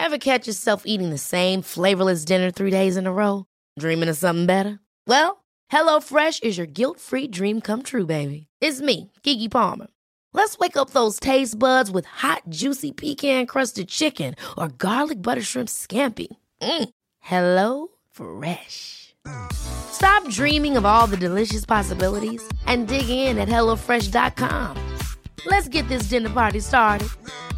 Ever catch yourself eating the same flavorless dinner 3 days in a row? Dreaming of something better? Well, HelloFresh is your guilt-free dream come true, baby. It's me, Keke Palmer. Let's wake up those taste buds with hot, juicy pecan-crusted chicken or garlic butter shrimp scampi. Hello Fresh. Stop dreaming of all the delicious possibilities and dig in at HelloFresh.com. Let's get this dinner party started.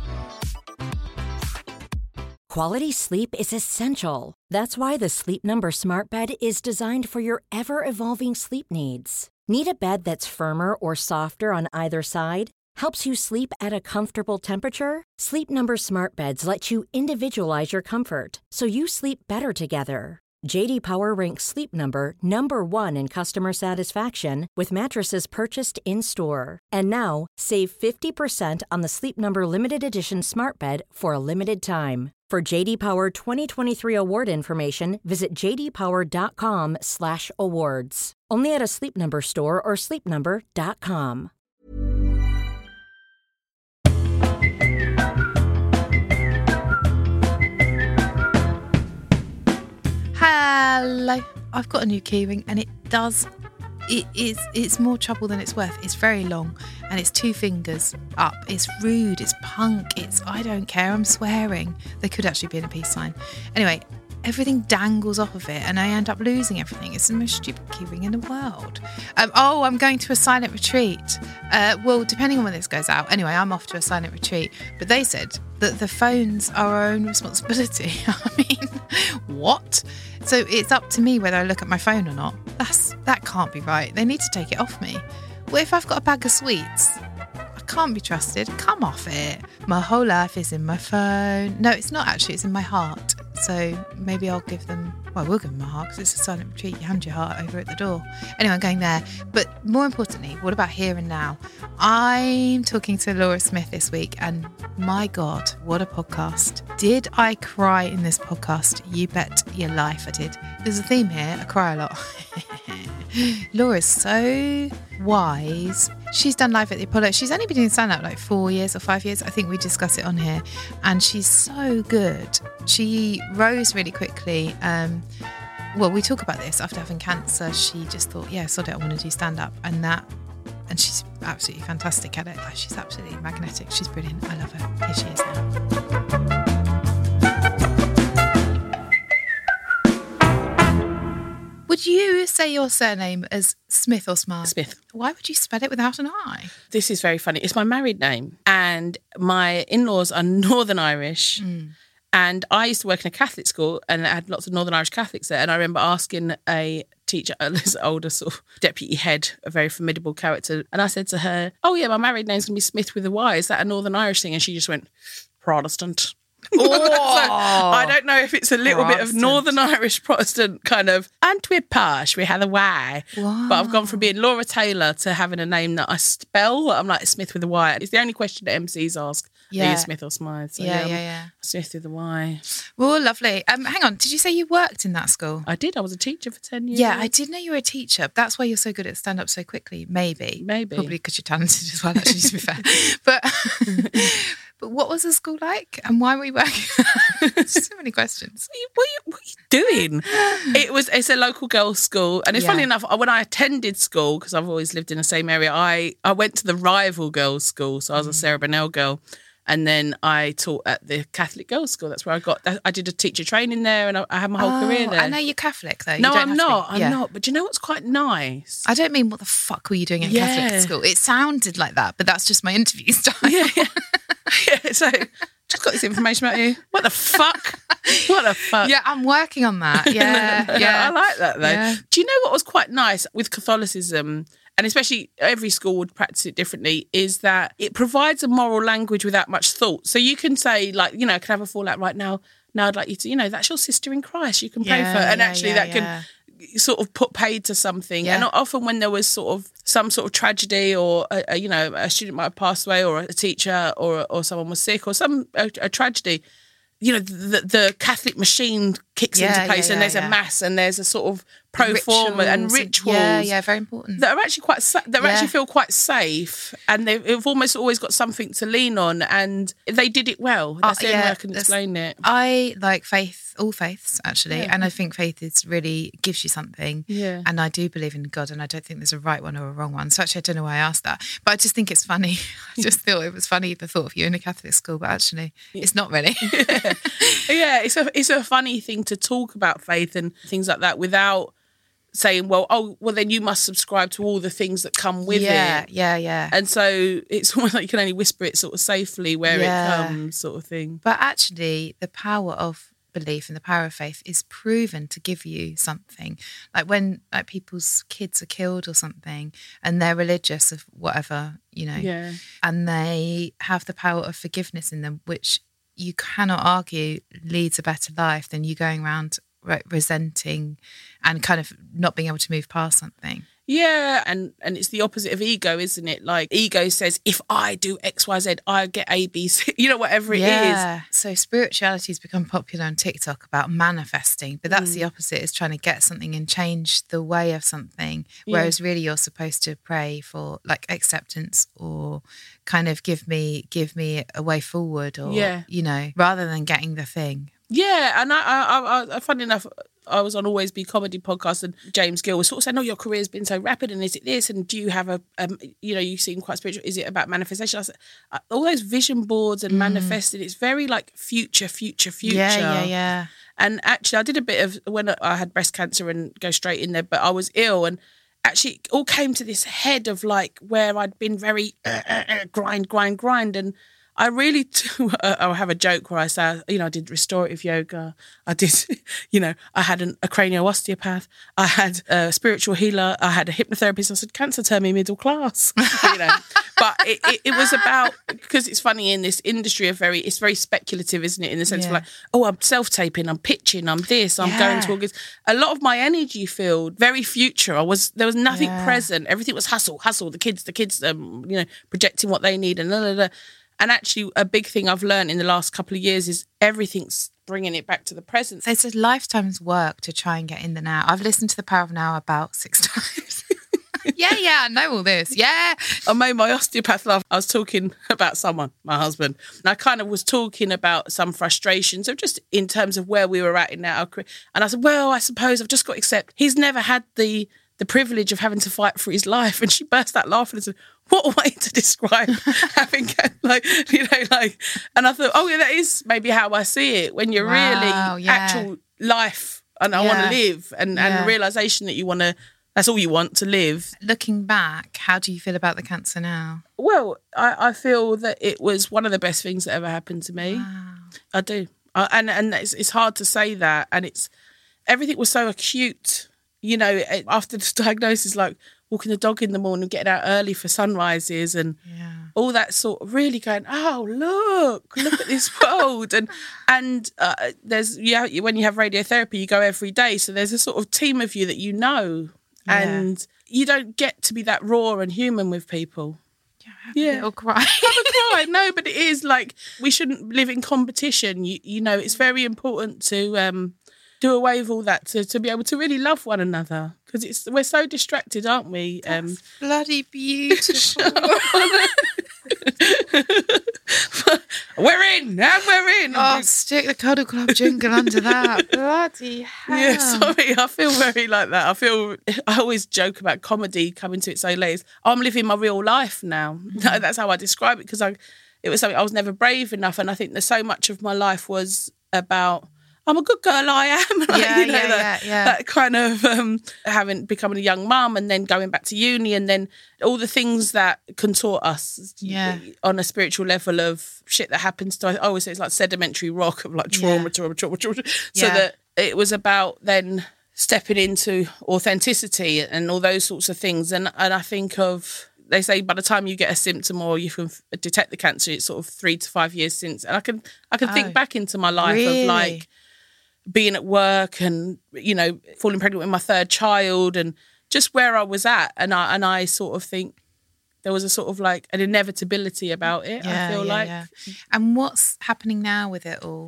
Quality sleep is essential. That's why the Sleep Number Smart Bed is designed for your ever-evolving sleep needs. Need a bed that's firmer or softer on either side? Helps you sleep at a comfortable temperature? Sleep Number Smart Beds let you individualize your comfort, so you sleep better together. J.D. Power ranks Sleep Number number 1 in customer satisfaction with mattresses purchased in-store. And now, save 50% on the Sleep Number Limited Edition Smart Bed for a limited time. For J.D. Power 2023 award information, visit jdpower.com/awards. Only at a Sleep Number store or sleepnumber.com. Hello, I've got a new keyring and it's more trouble than it's worth. It's very long and it's 2 fingers up. It's rude, it's punk, I don't care, I'm swearing. There could actually be a peace sign. Anyway, everything dangles off of it and I end up losing everything. It's the most stupid keyring in the world. I'm going to a silent retreat. Well, depending on when this goes out. Anyway, I'm off to a silent retreat. But they said that the phone's our own responsibility. I mean, what? So it's up to me whether I look at my phone or not. That can't be right. They need to take it off me. Well, if I've got a bag of sweets, I can't be trusted. Come off it. My whole life is in my phone. No, it's not actually. It's in my heart. So maybe I'll give them... Well, I will give them my heart because it's a silent retreat. You hand your heart over at the door. Anyway, I'm going there. But more importantly, what about here and now? I'm talking to Laura Smith this week and my God, what a podcast. Did I cry in this podcast? You bet your life I did. There's a theme here. I cry a lot. Laura's so wise. She's done live at the Apollo. She's only been doing stand-up like 4 years or 5 years. I think we discuss it on here. And she's so good. She rose really quickly. Well, we talk about this. After having cancer, she just thought, yeah, sod it, I want to do stand-up. And she's absolutely fantastic at it. Like, she's absolutely magnetic. She's brilliant. I love her. Here she is now. Would you say your surname as Smith or Smart? Smith. Why would you spell it without an I? This is very funny. It's my married name and my in-laws are Northern Irish. And I used to work in a Catholic school and I had lots of Northern Irish Catholics there. And I remember asking a teacher, this older sort of deputy head, a very formidable character. And I said to her, oh yeah, my married name's going to be Smith with a Y. Is that a Northern Irish thing? And she just went, Protestant. Oh, so I don't know if it's a little bit of Northern Irish Protestant kind of, and we're posh, we have a Y. Wow. But I've gone from being Laura Taylor to having a name that I spell. I'm like Smith with a Y. It's the only question that MCs ask. Yeah. Are you Smith or Smythe? So, Yeah. Smith with a Y. Well, lovely. Hang on, did you say you worked in that school? I did. I was a teacher for 10 years. Yeah, I did know you were a teacher. That's why you're so good at stand-up so quickly. Maybe. Probably because you're talented as well, actually, to be fair. But what was the school like? And why were you working? So many questions. What are you doing? It's a local girls' school. And it's funny enough, when I attended school, because I've always lived in the same area, I went to the rival girls' school. So I was a Sarah Burnell girl. And then I taught at the Catholic girls' school. That's where I did a teacher training there and I had my whole career there. I know you're Catholic though. No, I'm not. I'm not. But do you know what's quite nice? I don't mean what the fuck were you doing at Catholic school? It sounded like that, but that's just my interview style. Yeah. So just got this information about you. What the fuck? What the fuck? Yeah, I'm working on that. Yeah. I like that though. Yeah. Do you know what was quite nice with Catholicism? And especially every school would practice it differently, is that it provides a moral language without much thought. So you can say, like, I can have a fallout right now. Now I'd like you to, that's your sister in Christ. You can pray for her. And actually that can sort of put paid to something. Yeah. And often when there was sort of some sort of tragedy or, a student might have passed away or a teacher or someone was sick or a tragedy, the Catholic machine kicks into place, and there's a mass, and there's a sort of pro forma and rituals. Very important. That are actually actually feel quite safe, and they've almost always got something to lean on, and they did it well. That's the only way I can explain it. I like faith, all faiths actually, and I think faith is really gives you something. Yeah. And I do believe in God, and I don't think there's a right one or a wrong one. So actually, I don't know why I asked that, but I just think it's funny. I just thought it was funny, the thought of you in a Catholic school, but actually, it's not really. Yeah, it's a funny thing to talk about faith and things like that without saying, well, then you must subscribe to all the things that come with it. Yeah. And so it's almost like you can only whisper it sort of safely where it comes, sort of thing. But actually, the power of belief and the power of faith is proven to give you something. Like when people's kids are killed or something and they're religious of whatever, and they have the power of forgiveness in them, which you cannot argue leads a better life than you going around resenting and kind of not being able to move past something. Yeah, and it's the opposite of ego, isn't it? Like ego says, if I do X, Y, Z, I get A, B, C, whatever it is. So spirituality has become popular on TikTok about manifesting, but that's the opposite, is trying to get something and change the way of something. Whereas really you're supposed to pray for like acceptance or kind of give me a way forward or, rather than getting the thing. Yeah, and I funny enough, I was on Always Be Comedy podcast, and James Gill was sort of saying, your career's been so rapid, and is it this? And do you have you seem quite spiritual. Is it about manifestation? I said, all those vision boards and manifesting, it's very like future. Yeah. And actually, I did a bit of, when I had breast cancer and go straight in there, but I was ill, and actually it all came to this head of like where I'd been very grind. And I really, I have a joke where I say, I did restorative yoga. I did, I had a cranial osteopath. I had a spiritual healer. I had a hypnotherapist. I said, cancer turned me middle class, But it was about, because it's funny in this industry, it's very speculative, isn't it? In the sense of like, I'm self-taping, I'm pitching, I'm this, I'm going to August. A lot of my energy field, very future. There was nothing present. Everything was hustle. The kids, projecting what they need and blah, blah, blah. And actually, a big thing I've learned in the last couple of years is everything's bringing it back to the present. So it's a lifetime's work to try and get in the now. I've listened to The Power of Now about 6 times. Yeah, I know all this. Yeah. I made my osteopath laugh. I was talking about someone, my husband, and I kind of was talking about some frustrations of just in terms of where we were at in our career. And I said, well, I suppose I've just got to accept he's never had the privilege of having to fight for his life. And she burst out laughing and said, what a way to describe having and I thought, that is maybe how I see it, when you're really actual life and I want to live and the realisation that that's all you want to live. Looking back, how do you feel about the cancer now? Well, I feel that it was one of the best things that ever happened to me. Wow. I do. And it's hard to say that. And everything was so acute. After the diagnosis, like walking the dog in the morning, getting out early for sunrises and all that sort of really going, look at this world. And there's, when you have radiotherapy, you go every day. So there's a sort of team of you that and you don't get to be that raw and human with people. Have a little cry. Have a cry. No, but it is like, we shouldn't live in competition. It's very important to do away with all that, to be able to really love one another, because we're so distracted, aren't we? That's bloody beautiful. We're in. Oh, stick the Cuddle Club jingle under that. Bloody hell. Yeah, sorry, I feel very like that. I always joke about comedy coming to it so late. I'm living my real life now. That's how I describe it, because it was something I was never brave enough, and I think that so much of my life was about, I'm a good girl, I am. That kind of becoming a young mum and then going back to uni, and then all the things that contort us on a spiritual level of shit that happens to us. I always say it's like sedimentary rock of like trauma. So that it was about then stepping into authenticity and all those sorts of things. And I think they say by the time you get a symptom or you can detect the cancer, it's sort of 3 to 5 years since. And I can think back into my life of like being at work and, falling pregnant with my 3rd child and just where I was at. And I sort of think there was a sort of like an inevitability about it, I feel like. And what's happening now with it all?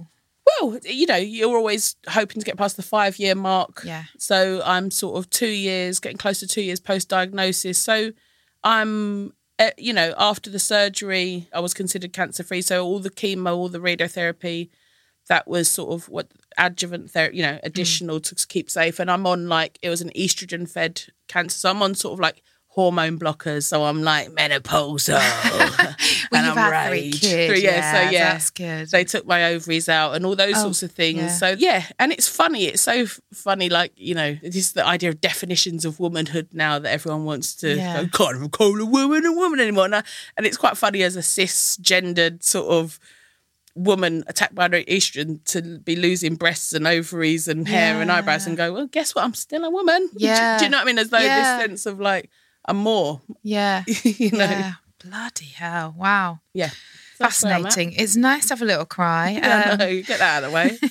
Well, you're always hoping to get past the 5-year mark. Yeah. So I'm sort of 2 years, getting close to 2 years post-diagnosis. So I'm, after the surgery, I was considered cancer-free. So all the chemo, all the radiotherapy, that was sort of what adjuvant therapy, additional to keep safe. And I'm on it was an estrogen-fed cancer. So I'm on sort of hormone blockers, so I'm menopausal. Well, and you've I'm had 3 kids. Yeah, that's good. They took my ovaries out and all those sorts of things. Yeah. So and it's funny. It's so funny. This is the idea of definitions of womanhood now that everyone wants to go, can't call a woman anymore. And it's quite funny as a cisgendered sort of woman attacked by estrogen to be losing breasts and ovaries and hair and eyebrows and go, well, guess what? I'm still a woman. Yeah. Do you know what I mean? As though this sense of I'm more. Yeah. Yeah. Bloody hell. Wow. Yeah. Fascinating. It's nice to have a little cry. Yeah, get that out of the way.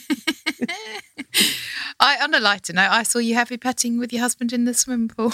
On a lighter note, I saw you heavy petting with your husband in the swimming pool.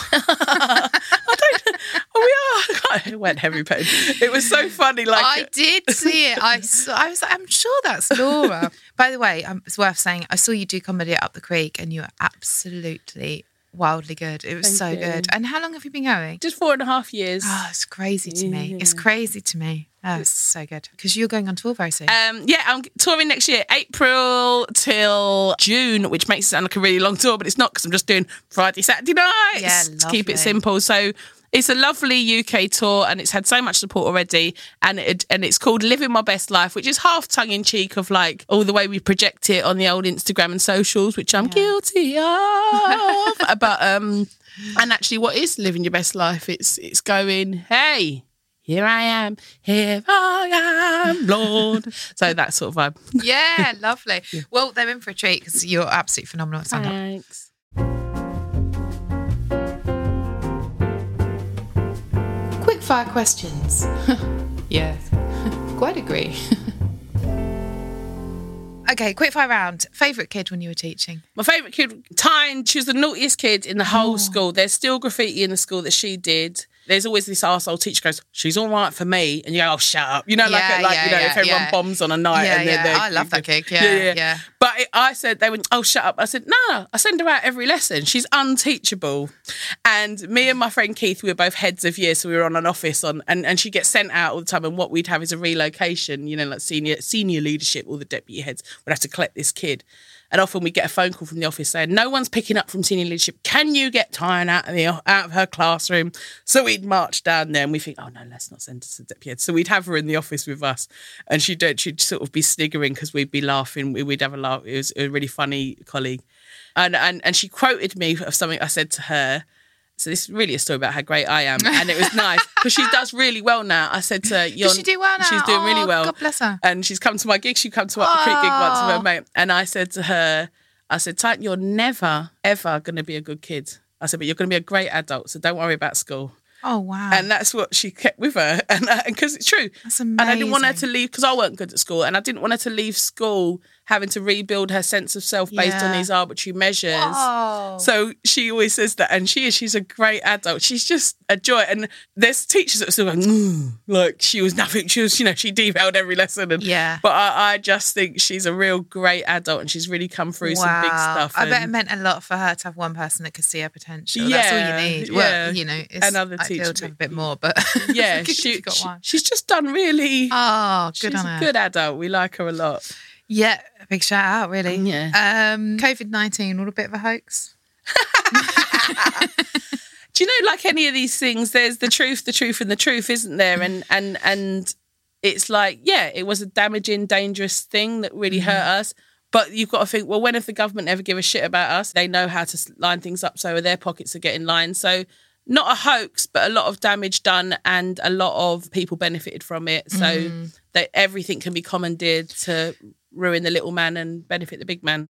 I went heavy petting. It was so funny. I did see it. I was like, I'm sure that's Laura. By the way, it's worth saying, I saw you do comedy at Up the Creek and you were absolutely wildly good. It was Thank you. good. And how long have you been going? Just 4.5 years. Oh, it's crazy to me. Yeah. It's crazy to me. Oh, it's so good. Because you're going on tour very soon. I'm touring next year, April till June, which makes it sound like a really long tour, but it's not because I'm just doing Friday, Saturday nights to keep it lovely. simple. So it's a lovely UK tour and it's had so much support already. And it's called Living My Best Life, which is half tongue in cheek of all the way we project it on the old Instagram and socials, which I'm guilty of. But and actually, what is living your best life? It's going, hey, here I am, Lord. So that sort of vibe. Yeah, lovely. Well, they're in for a treat because you're absolutely phenomenal at stand-up. Thanks. Quick fire questions. Yes, quite agree. Okay, quick fire round. Favourite kid when you were teaching? My favourite kid, Tyne, she was the naughtiest kid in the whole school. There's still graffiti in the school that she did. There's always this arsehole teacher goes, she's all right for me. And you go, oh, shut up. If everyone bombs on a night. I love that kid. Yeah. But I said, they went, oh, shut up. I said, no, I send her out every lesson. She's unteachable. And me and my friend Keith, we were both heads of year, so we were on an office and she gets sent out all the time. And what we'd have is a relocation, senior leadership, all the deputy heads would have to collect this kid. And often we get a phone call from the office saying, no one's picking up from senior leadership. Can you get Tyne out of her classroom? So we'd march down there and we think, oh, no, let's not send her to the deputy head. So we'd have her in the office with us and she'd sort of be sniggering because we'd be laughing. We'd have a laugh. It was a really funny colleague. And she quoted me of something I said to her. So this is really a story about how great I am. And it was nice because she does really well now. I said to her, does she do well now? She's doing really well. God bless her. And she's come to my gig. She come to Up the Creek gig once with her mate. And I said to her, Tyne, you're never, ever going to be a good kid. I said, but you're going to be a great adult. So don't worry about school. Oh, wow. And that's what she kept with her. And because it's true. That's amazing. And I didn't want her to leave because I weren't good at school. And I didn't want her to leave school having to rebuild her sense of self based on these arbitrary measures. Oh. So she always says that. And she's a great adult. She's just a joy. And there's teachers that are still going, like she was nothing. She was, she detailed every lesson. And, but I just think she's a real great adult and she's really come through some big stuff. I bet it meant a lot for her to have one person that could see her potential. That's all you need. Well, it's another teacher to have a bit more, but yeah, she's just done really. Oh, good on her. She's a good adult. We like her a lot. Yeah, a big shout out, really. Yeah. COVID-19, all a bit of a hoax. Do you know, like any of these things, there's the truth, and the truth, isn't there? And it's like, yeah, it was a damaging, dangerous thing that really hurt us. But you've got to think, well, when if the government ever give a shit about us? They know how to line things up so their pockets are getting lined. So not a hoax, but a lot of damage done and a lot of people benefited from it. So that everything can be commandeered to ruin the little man and benefit the big man.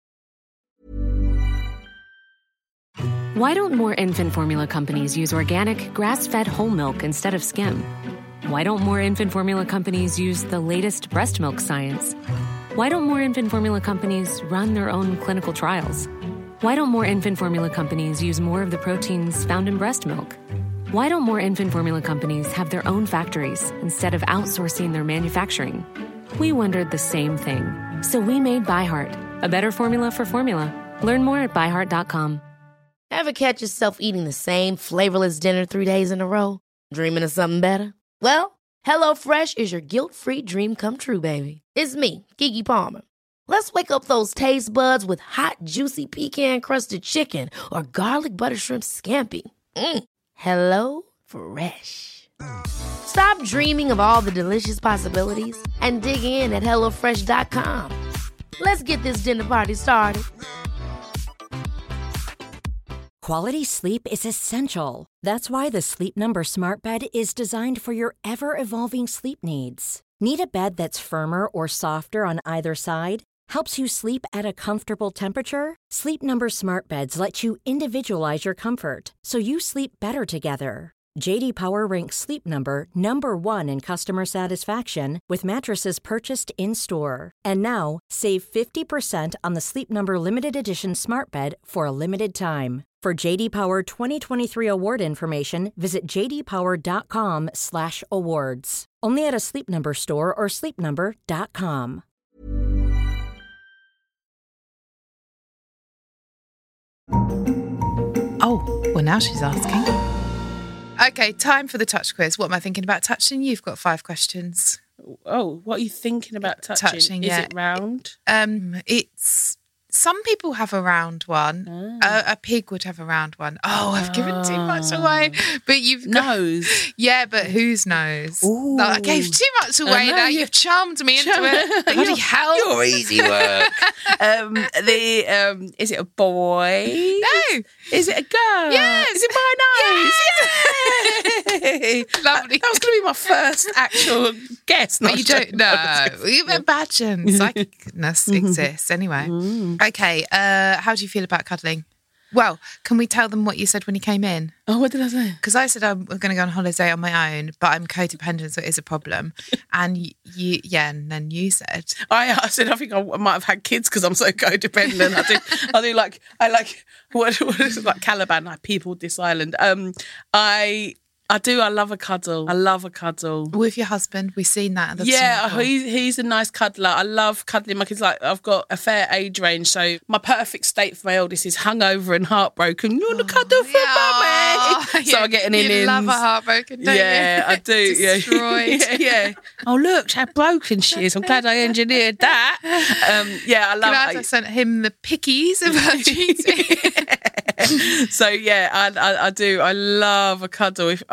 Why don't more infant formula companies use organic, grass-fed whole milk instead of skim? Why don't more infant formula companies use the latest breast milk science? Why don't more infant formula companies run their own clinical trials? Why don't more infant formula companies use more of the proteins found in breast milk? Why don't more infant formula companies have their own factories instead of outsourcing their manufacturing? We wondered the same thing. So we made ByHeart, a better formula for formula. Learn more at byheart.com. Ever catch yourself eating the same flavorless dinner 3 days in a row? Dreaming of something better? Well, HelloFresh is your guilt-free dream come true, baby. It's me, Keke Palmer. Let's wake up those taste buds with hot, juicy pecan-crusted chicken or garlic butter shrimp scampi. Hello Fresh. Stop dreaming of all the delicious possibilities and dig in at HelloFresh.com. Let's get this dinner party started. Quality sleep is essential. That's why the Sleep Number Smart Bed is designed for your ever-evolving sleep needs. Need a bed that's firmer or softer on either side? Helps you sleep at a comfortable temperature? Sleep Number Smart Beds let you individualize your comfort, so you sleep better together. J.D. Power ranks Sleep Number number 1 in customer satisfaction with mattresses purchased in-store. And now, save 50% on the Sleep Number Limited Edition Smart Bed for a limited time. For J.D. Power 2023 award information, visit jdpower.com/awards. Only at a Sleep Number store or sleepnumber.com. Oh, well, now she's asking. Okay, time for the touch quiz. What am I thinking about touching? You've got 5 questions. Oh, what are you thinking about touching? Is it round? It's... Some people have a round one. A pig would have a round one. Oh, I've given too much away. But you've got... Nose. Yeah, but whose nose? Ooh. No, I gave too much away now. You've charmed me into it. Bloody hell. Your easy work. Is it a boy? No. Is it a girl? Yes. Is it my nose? Yes. Lovely. That was going to be my first actual guess. But you don't know. You imagine psychicness exists anyway. Okay, how do you feel about cuddling? Well, can we tell them what you said when you came in? Oh, what did I say? Because I said I'm going to go on holiday on my own, but I'm codependent, so it is a problem. And and then you said... I said I think I might have had kids because I'm so codependent. I do like what is it, like Caliban, like people this island. I love a cuddle. I love a cuddle. With your husband, we've seen that. He's a nice cuddler. I love cuddling my kids. Like, I've got a fair age range, so my perfect state for my eldest is hungover and heartbroken. You want to cuddle for mommy? So I get an in. You love a heartbroken, don't you? Yeah, I do. Destroyed. Yeah. Oh, look how broken she is. I'm glad I engineered that. I love it. I sent him the pickies about cheating. So I do. I love a cuddle. It's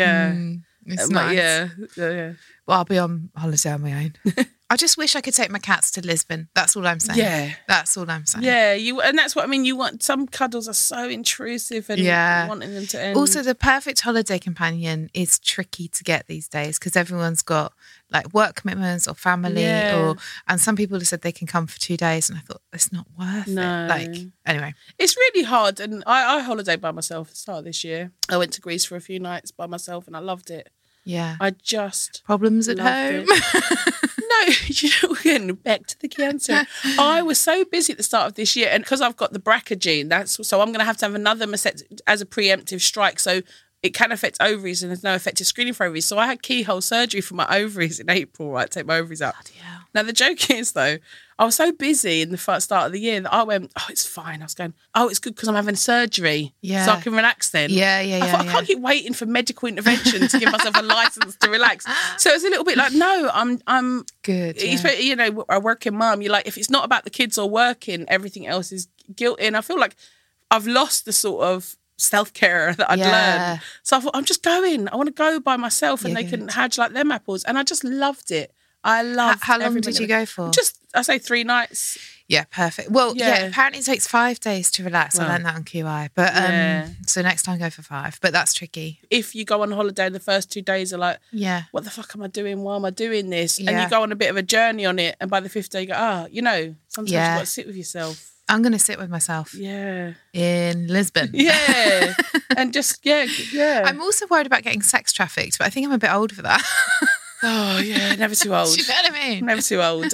nice. Yeah. Well, I'll be on holiday on my own. I just wish I could take my cats to Lisbon. That's all I'm saying. Yeah, that's all I'm saying. Yeah, and that's what I mean. You want some cuddles are so intrusive and wanting them to end. Also, the perfect holiday companion is tricky to get these days because everyone's got like work commitments or family, and some people have said they can come for 2 days, and I thought it's not worth it. Like, anyway, it's really hard. And I holidayed by myself at the start of this year. I went to Greece for a few nights by myself, and I loved it. Yeah, I just problems at home. No, again, back to the cancer. I was so busy at the start of this year, and because I've got the BRCA gene, so I'm going to have another mastectomy as a preemptive strike. So it can affect ovaries, and there's no effective screening for ovaries. So I had keyhole surgery for my ovaries in April, right? Take my ovaries out. Now, the joke is, though, I was so busy in the first start of the year that I went, oh, it's fine. I was going, oh, it's good because I'm having surgery. Yeah. So I can relax then. I thought, I can't keep waiting for medical intervention to give myself a license to relax. So it was a little bit like, no, I'm good. Yeah. You know, a working mum, you're like, if it's not about the kids or working, everything else is guilt. And I feel like I've lost the sort of self-care that I'd learned. So I thought, I'm just going. I want to go by myself and they can hatch like them apples. And I just loved it. I loved How long did you go for? Just, I say 3 nights. Yeah, perfect. Well, apparently it takes 5 days to relax. I learned that on QI. But so next time go for 5. But that's tricky. If you go on holiday, the first 2 days are like, what the fuck am I doing? Why am I doing this? And you go on a bit of a journey on it. And by the 5th day, you go, sometimes you've got to sit with yourself. I'm going to sit with myself. Yeah. In Lisbon. Yeah. And just, I'm also worried about getting sex trafficked, but I think I'm a bit old for that. Oh, yeah, never too old. Do you know what I mean? Never too old.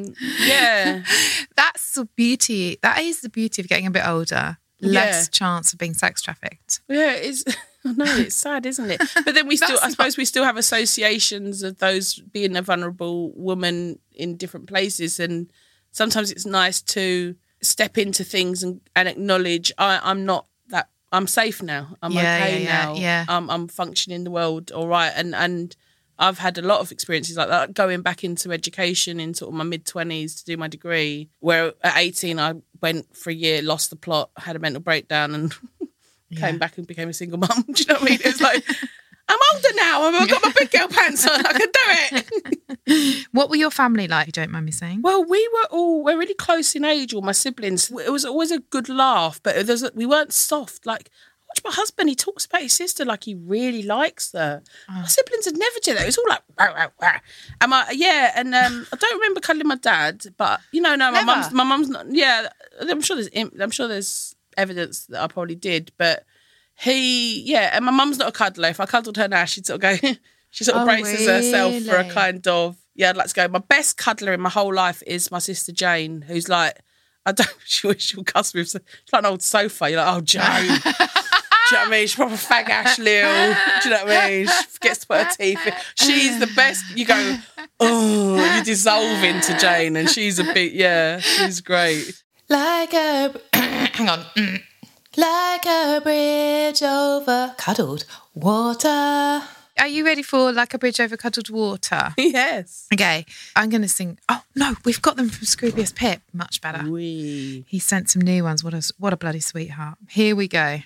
That's the beauty. That is the beauty of getting a bit older. Less chance of being sex trafficked. Yeah, it's sad, isn't it? But then I suppose we still have associations of those being a vulnerable woman in different places. And sometimes it's nice to step into things and acknowledge I'm not that, I'm safe now. I'm okay now. Yeah. I'm functioning in the world all right. And I've had a lot of experiences like that, going back into education in sort of my mid-20s to do my degree, where at 18 I went for a year, lost the plot, had a mental breakdown and came back and became a single mum. Do you know what I mean? It's like, I'm older now. I've got my big girl pants on. I can do it. What were your family like, if you don't mind me saying? Well, we're really close in age, all my siblings. It was always a good laugh, but we weren't soft. Like, I watch my husband, he talks about his sister like he really likes her. My siblings would never do that. It was all like, rah, rah, rah. And I don't remember cuddling my dad, but, no, my mum's not, I'm sure there's evidence that I probably did, but and my mum's not a cuddler. If I cuddled her now, she'd sort of go, she sort of braces herself for a kind of, I'd like to go. My best cuddler in my whole life is my sister Jane, who's like, she'll cuss me. She's like an old sofa. You're like, oh, Jane. Do you know what I mean? She's proper fag Ash Lil. Do you know what I mean? She forgets to put her teeth in. She's the best. You go, you dissolve into Jane, and she's a bit, she's great. Like a, hang on. Like a bridge over cuddled water. Are you ready for Like a Bridge Over Cuddled Water? Yes. Okay, I'm going to sing. Oh, no, we've got them from Scroobius Pip. Much better. Wee. He sent some new ones. What a bloody sweetheart. Here we go.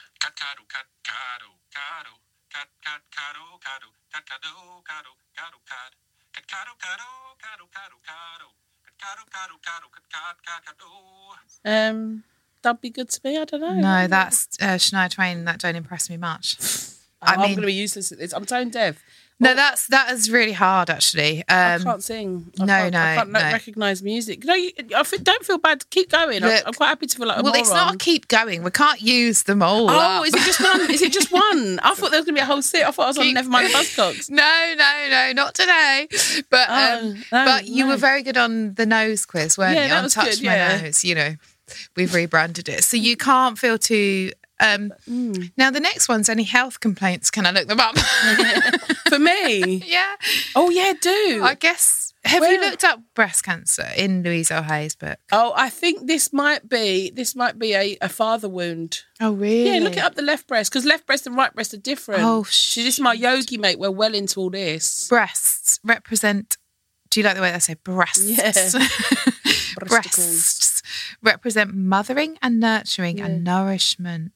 That'd be good to me. I don't know. No, that's Shania Twain. That don't impress me much. I'm going to be useless at this. I'm tone deaf. No, that is really hard, actually. I can't sing. I can't recognise music. No, don't feel bad. Keep going. Look, I'm quite happy to feel like a moron. It's not a keep going. We can't use them all. Oh, is it just one? Is it just one? I thought there was going to be a whole set. I thought I was on Nevermind the Buzzcocks. No, not today. But you were very good on the nose quiz, weren't you? That was Touch good, My Nose. We've rebranded it. So you can't feel too... Now, the next one's any health complaints. Can I look them up? For me? Yeah. Oh, yeah, do. I guess. Have you looked up breast cancer in Louise O'Hay's book? Oh, I think this might be a father wound. Oh, really? Yeah, look it up the left breast, because left breast and right breast are different. Oh, See, this is my yogi mate. We're well into all this. Breasts represent... Do you like the way I say breasts? Yeah. Breasts represent mothering and nurturing and nourishment.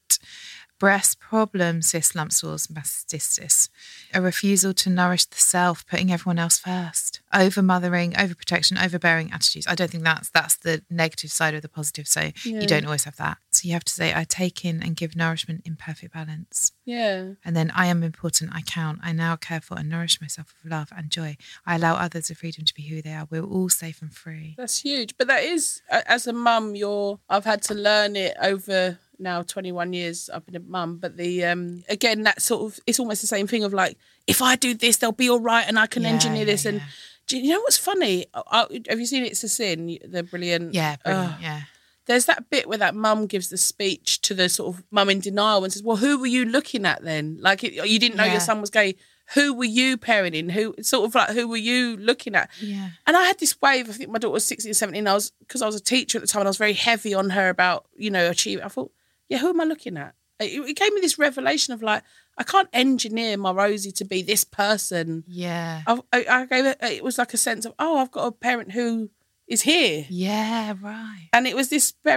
Breast problems, cyst, lump sores, mastitis. A refusal to nourish the self, putting everyone else first. Over-mothering, overprotection, overbearing attitudes. I don't think that's the negative side of the positive. So you don't always have that. So you have to say, I take in and give nourishment in perfect balance. Yeah. And then I am important, I count. I now care for and nourish myself with love and joy. I allow others the freedom to be who they are. We're all safe and free. That's huge. But that is, as a mum, I've had to learn it over... Now 21 years I've been a mum, but again, that sort of, it's almost the same thing of like, if I do this, they'll be all right and I can engineer this. And do you know what's funny? Have you seen It's a Sin? The brilliant. Yeah, brilliant. Yeah. There's that bit where that mum gives the speech to the sort of mum in denial and says, well, who were you looking at then? Like, you didn't know your son was gay. Who were you parenting? Who were you looking at? Yeah. And I had this wave, I think my daughter was 16, 17, because I was a teacher at the time and I was very heavy on her about, achieving. I thought, who am I looking at? It gave me this revelation of like, I can't engineer my Rosie to be this person. Yeah. I gave it was like a sense of, I've got a parent who is here. Yeah, right. And it was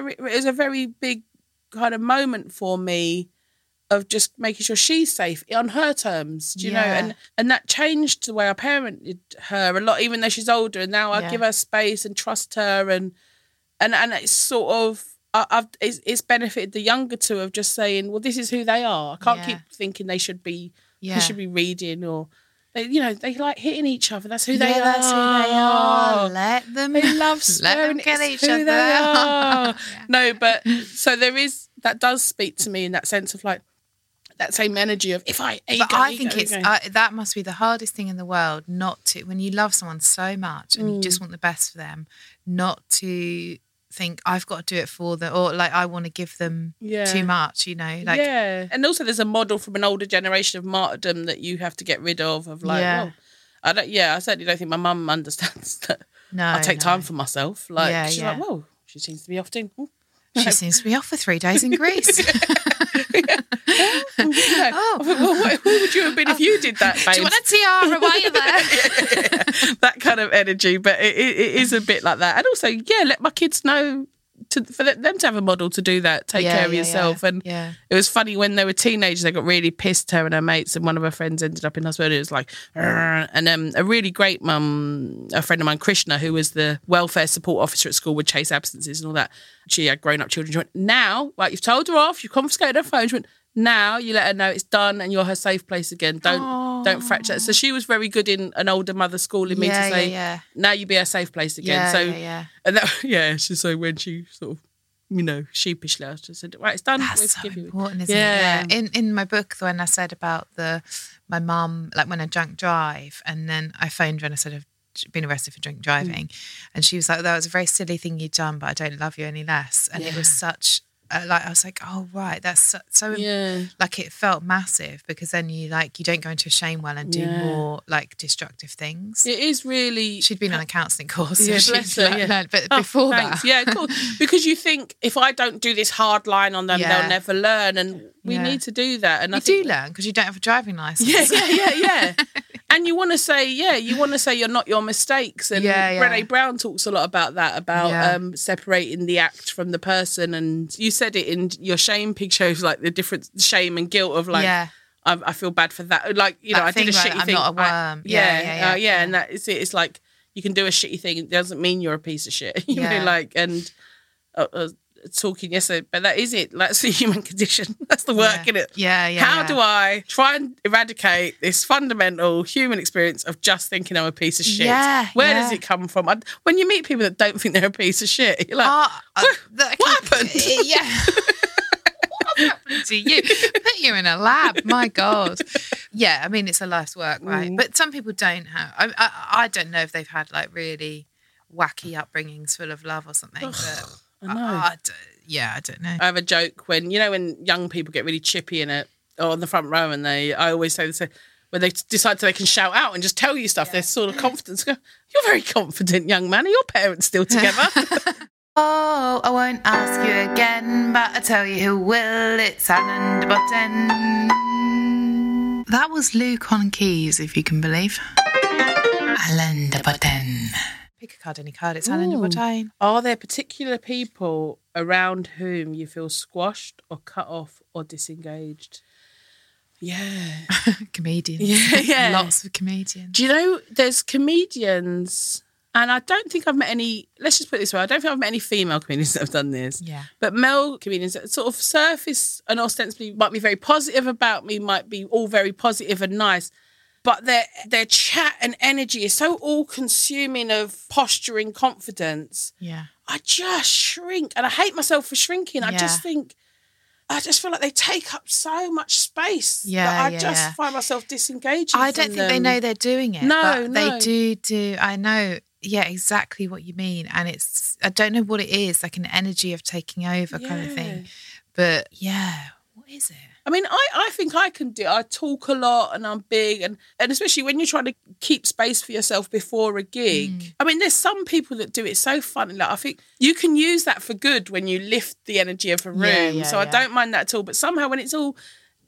a very big kind of moment for me of just making sure she's safe on her terms, do you know? And that changed the way I parented her a lot, even though she's older. And now I give her space and trust her and it's sort of, it's benefited the younger two of just saying, well, this is who they are. I can't keep thinking they should be reading or they like hitting each other. That's who they are. That's who they are. Let them. They love swearing. Let them get each other. They are. No, but so that does speak to me in that sense of like that same energy of I think that must be the hardest thing in the world, not to, when you love someone so much and you just want the best for them, not to think I've got to do it for them or like I want to give them too much, and also there's a model from an older generation of martyrdom that you have to get rid of like I certainly don't think my mum understands that No, I'll take no. time for myself. Like, Yeah, she's yeah. like, whoa, she seems to be off doing. She seems to be off for 3 days in Greece. Oh. I thought, well, who would you have been if you did that, babe? Do you want a tiara while you're there? That kind of energy, but it is a bit like that. And also, let my kids know for them to have a model to do that, take care of yourself. And it was funny when they were teenagers, they got really pissed, her and her mates, and one of her friends ended up in hospital. It was like, "Arr." And a really great mum, a friend of mine, Krishna, who was the welfare support officer at school, would chase absences and all that. She had grown up children. She went, now, like, you've told her off, you've confiscated her phone. She went, now you let her know it's done and you're her safe place again. Don't fracture. So she was very good in an older mother schooling me to say, now you be her safe place again. And that, so when she sort of, sheepishly, I just said, right, it's done. That's so important, isn't it? In my book, when I said about my mum, like when I drunk drive, and then I phoned her and I said I've been arrested for drink driving, and she was like, that was a very silly thing you'd done, but I don't love you any less. And it was such. I was like, oh right, that's so like it felt massive, because then you don't go into a shame well and do more like destructive things. It is really. She'd been on a counselling course, bless her, but before that, cool. Because you think if I don't do this hard line on them, they'll never learn, and we need to do that. And I think do learn because you don't have a driving license. Yeah. And you want to say, you're not your mistakes. And Brené Brown talks a lot about that, about separating the act from the person. And you said it in your shame pig shows, like the difference, shame and guilt of like, I feel bad for that. Like, that I did a shitty thing. I'm not a worm. And that is it. It's like, you can do a shitty thing. It doesn't mean you're a piece of shit. You know, like, and talking yesterday, but that is it. That's the human condition. That's the work in it. How do I try and eradicate this fundamental human experience of just thinking I'm a piece of shit? Where does it come from? When you meet people that don't think they're a piece of shit, you're like, what happened? What happened to you? Put you in a lab. My God. I mean, it's a life's work, right? But some people don't have. I don't know if they've had like really wacky upbringings full of love or something. But I know. I don't know. I have a joke when young people get really chippy on the front row, and I always say this, when they decide they can shout out and just tell you stuff, they're sort of confident. Go, you're very confident, young man. Are your parents still together? Oh, I won't ask you again, but I tell you who will. It's Alan de Botton. That was Luke on keys, if you can believe. Alan de Botton. Pick a card, any card. It's Alan de Botton. Are there particular people around whom you feel squashed or cut off or disengaged? Yeah. Comedians. Yeah. Lots of comedians. Do you know, there's comedians, and I don't think I've met any, let's just put it this way, I don't think I've met any female comedians that have done this. Yeah. But male comedians that sort of surface and ostensibly might be very positive about me, might be all very positive and nice, but their chat and energy is so all-consuming of posturing confidence. Yeah. I just shrink, and I hate myself for shrinking. I just feel like they take up so much space. I just find myself disengaging. I don't think they know they're doing it. No, but they do. I know. Yeah, exactly what you mean. And I don't know what it is, like an energy of taking over kind of thing. But what is it? I mean, I think I can do it. I talk a lot and I'm big, and especially when you're trying to keep space for yourself before a gig. I mean, there's some people that do it so funny. Like, I think you can use that for good when you lift the energy of a room. I don't mind that at all. But somehow when it's all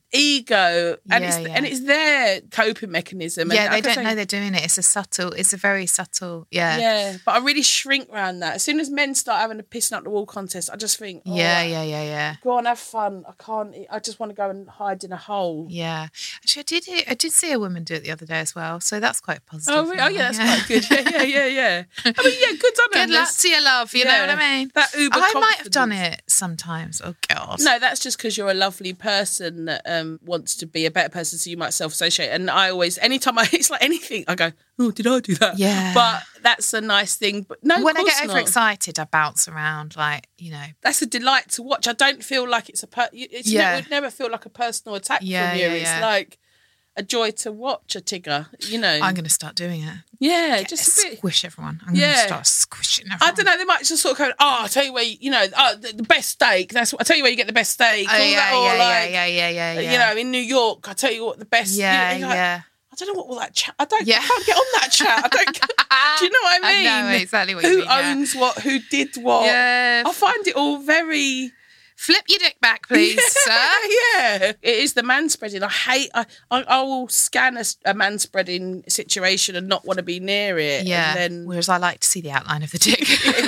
ego and it's their coping mechanism. Yeah, they don't know they're doing it. It's a very subtle. Yeah, but I really shrink around that. As soon as men start having a pissing up the wall contest, I just think, yeah. Go on, have fun. I just want to go and hide in a hole. Yeah, actually, I did see a woman do it the other day as well. So that's quite positive. Oh, really? That's quite good. Yeah. I mean, good on them. Good luck to your love. You know what I mean? That uber I might have done it sometimes. Oh God. No, that's just because you're a lovely person that wants to be a better person, so you might self-associate. And I always, anytime it's like anything, I go, oh, did I do that? Yeah. But that's a nice thing. But no, when I get overexcited, I bounce around That's a delight to watch. I don't feel like it would never feel like a personal attack from you. It's like a joy to watch a Tigger, I'm going to start doing it. Yeah, just a bit. Squish everyone. I'm going to start squishing everyone. I don't know, they might just sort of go, I'll tell you where, the best steak. I'll tell you where you get the best steak. Yeah. In New York, I'll tell you what the best. Yeah. I don't know what all that chat. I can't get on that chat. Do you know what I mean? I know exactly what you mean. Who owns what? Who did what? Yeah. I find it all very. Flip your dick back, please, sir. Yeah, it is the manspreading. I will scan a manspreading situation and not want to be near it. Yeah. And then, whereas I like to see the outline of the dick.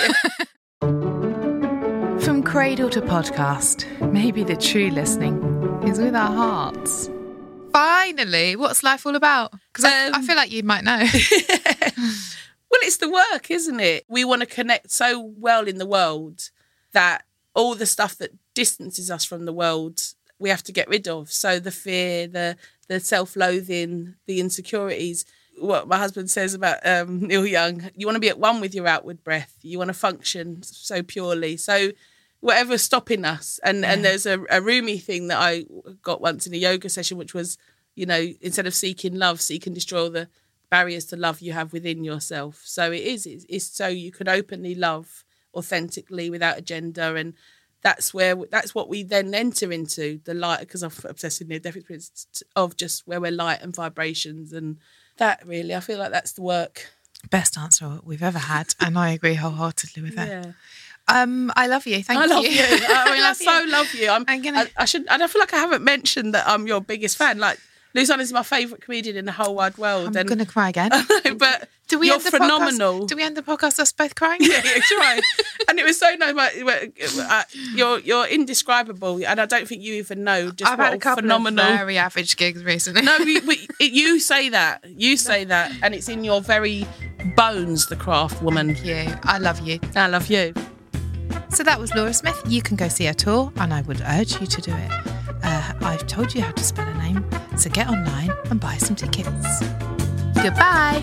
From cradle to podcast, maybe the true listening is with our hearts. Finally, what's life all about? Because I feel like you might know. Well, it's the work, isn't it? We want to connect so well in the world that all the stuff that distances us from the world, we have to get rid of. So the fear, the self-loathing, the insecurities. What my husband says about Neil Young, you want to be at one with your outward breath. You want to function so purely. So whatever's stopping us. And there's a Rumi thing that I got once in a yoga session, which was, instead of seeking love, seek and destroy all the barriers to love you have within yourself. So it's so you can openly love authentically without agenda, and that's what we then enter into the light, because I've obsessed with near-death experience of just where we're light and vibrations, and that really, I feel like that's the work. Best answer we've ever had, and I agree wholeheartedly with that. Yeah. I love you. Thank you. I love you. I mean, I so love you. I feel like I haven't mentioned that I'm your biggest fan. Like, Luzon is my favourite comedian in the whole wide world. I'm going to cry again. But you're phenomenal. Do we end the podcast us both crying? Yeah, try. And it was so nice. You're indescribable, and I don't think you even know just I've what had a couple phenomenal. Of very average gigs recently. No, you say that. You say that, and it's in your very bones, the craft woman. Thank you. I love you. I love you. So that was Laura Smith. You can go see her tour, and I would urge you to do it. I've told you how to spell her name, so get online and buy some tickets. Goodbye.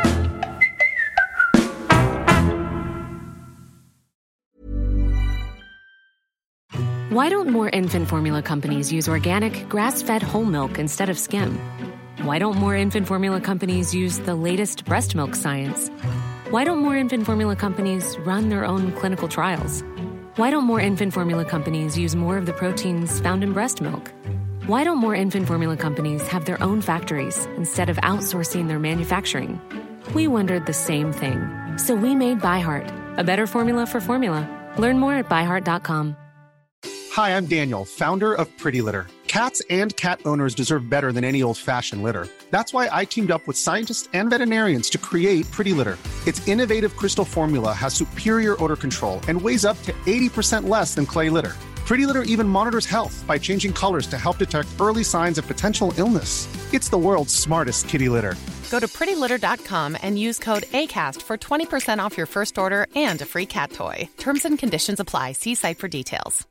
Why don't more infant formula companies use organic, grass-fed whole milk instead of skim? Why don't more infant formula companies use the latest breast milk science? Why don't more infant formula companies run their own clinical trials? Why don't more infant formula companies use more of the proteins found in breast milk? Why don't more infant formula companies have their own factories instead of outsourcing their manufacturing? We wondered the same thing. So we made ByHeart, a better formula for formula. Learn more at byheart.com. Hi, I'm Daniel, founder of Pretty Litter. Cats and cat owners deserve better than any old-fashioned litter. That's why I teamed up with scientists and veterinarians to create Pretty Litter. Its innovative crystal formula has superior odor control and weighs up to 80% less than clay litter. Pretty Litter even monitors health by changing colors to help detect early signs of potential illness. It's the world's smartest kitty litter. Go to prettylitter.com and use code ACAST for 20% off your first order and a free cat toy. Terms and conditions apply. See site for details.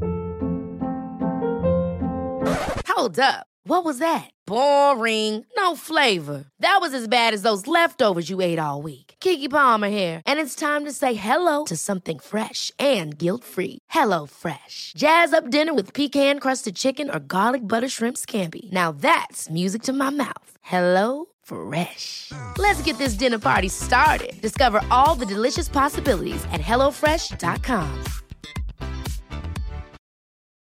Hold up. What was that? Boring. No flavor. That was as bad as those leftovers you ate all week. Keke Palmer here, and it's time to say hello to something fresh and guilt-free. Hello Fresh. Jazz up dinner with pecan-crusted chicken or garlic butter shrimp scampi. Now that's music to my mouth. Hello Fresh. Let's get this dinner party started. Discover all the delicious possibilities at HelloFresh.com.